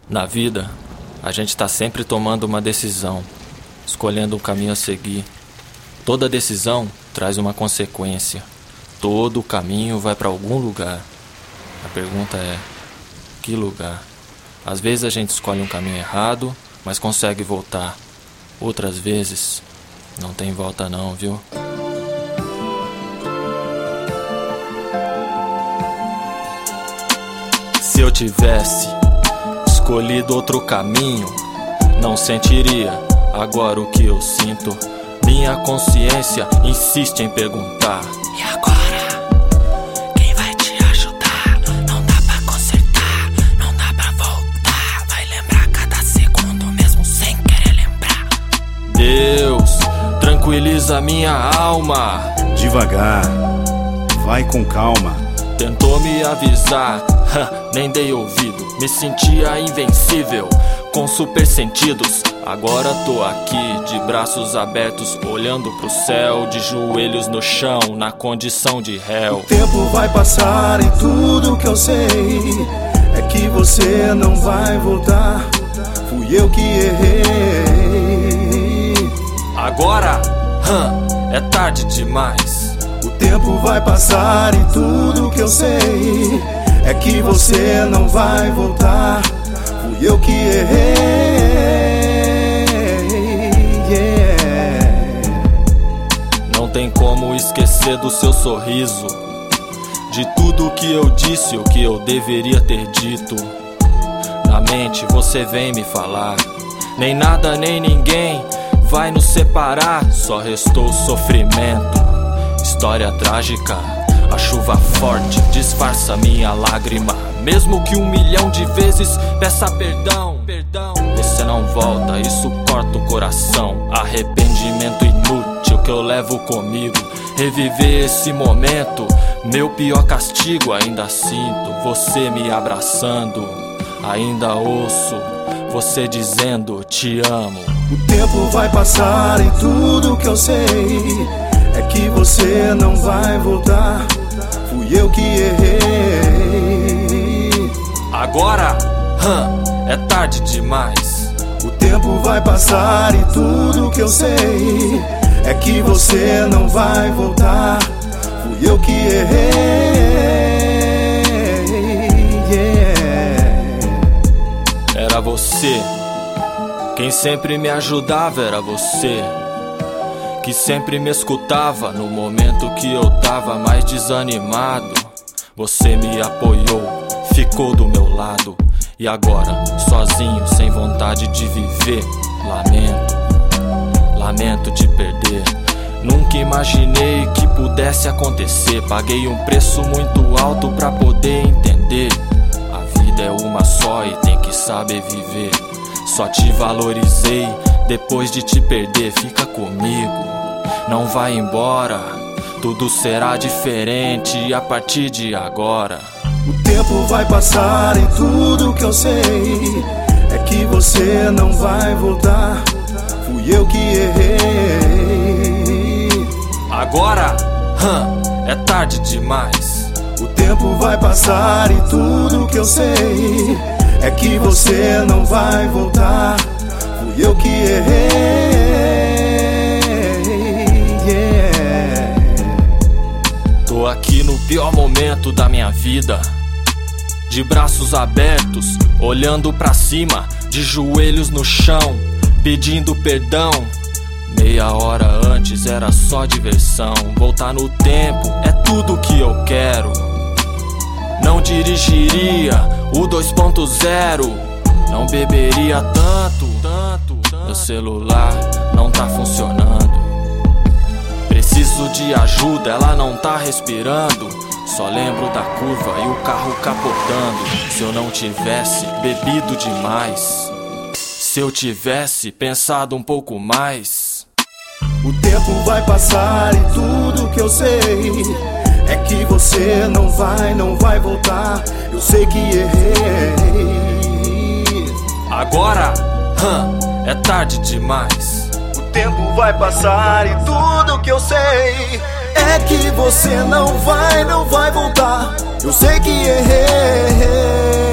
Na vida, a gente tá sempre tomando uma decisão, escolhendo um caminho a seguir. Toda decisão traz uma consequência. Todo caminho vai para algum lugar. A pergunta é, que lugar? Às vezes a gente escolhe um caminho errado, mas consegue voltar. Outras vezes, não tem volta não, viu? Se eu tivesse escolhido outro caminho, não sentiria agora o que eu sinto. Minha consciência insiste em perguntar: e agora? Quem vai te ajudar? Não dá pra consertar, não dá pra voltar. Vai lembrar cada segundo mesmo sem querer lembrar. Deus, tranquiliza minha alma. Devagar, vai com calma. Tentou me avisar, nem dei ouvido. Me sentia invencível, com super sentidos. Agora tô aqui, de braços abertos, olhando pro céu, de joelhos no chão, na condição de réu. O tempo vai passar e tudo que eu sei é que você não vai voltar. Fui eu que errei. Agora, é tarde demais. O tempo vai passar e tudo que eu sei é que você não vai voltar. Fui eu que errei. Não tem como esquecer do seu sorriso, de tudo que eu disse ou que eu deveria ter dito. Na mente você vem me falar: nem nada nem ninguém vai nos separar. Só restou sofrimento, história trágica. A chuva forte disfarça minha lágrima. Mesmo que 1 milhão de vezes peça perdão, você não volta, isso corta o coração. Arrependimento inútil que eu levo comigo. Reviver esse momento, meu pior castigo. Ainda sinto você me abraçando, ainda ouço você dizendo te amo. O tempo vai passar e tudo que eu sei é que você não vai voltar. Fui eu que errei. Agora, é tarde demais. O tempo vai passar e tudo que eu sei é que você não vai voltar. Fui eu que errei. Era você, quem sempre me ajudava era você, que sempre me escutava no momento que eu tava mais desanimado. Você me apoiou, ficou do meu lado. E agora, sozinho, sem vontade de viver, lamento te perder. Nunca imaginei que pudesse acontecer. Paguei um preço muito alto pra poder entender. A vida é uma só e tem que saber viver. Só te valorizei depois de te perder. Fica comigo, não vai embora. Tudo será diferente a partir de agora. O tempo vai passar e tudo que eu sei é que você não vai voltar. Fui eu que errei. Agora, é tarde demais. O tempo vai passar e tudo que eu sei é que você não vai voltar. Fui eu que errei. Tô aqui no pior momento da minha vida, de braços abertos, olhando pra cima, de joelhos no chão, pedindo perdão. Meia hora antes era só diversão. Voltar no tempo é tudo que eu quero. Não dirigiria o 2.0, não beberia tanto. Meu celular não tá funcionando. Preciso de ajuda, ela não tá respirando. Só lembro da curva e o carro capotando. Se eu não tivesse bebido demais, se eu tivesse pensado um pouco mais. O tempo vai passar e tudo que eu sei é que você não vai voltar. Eu sei que errei. Agora, é tarde demais. O tempo vai passar e tudo que eu sei é que você não vai voltar. Eu sei que errei.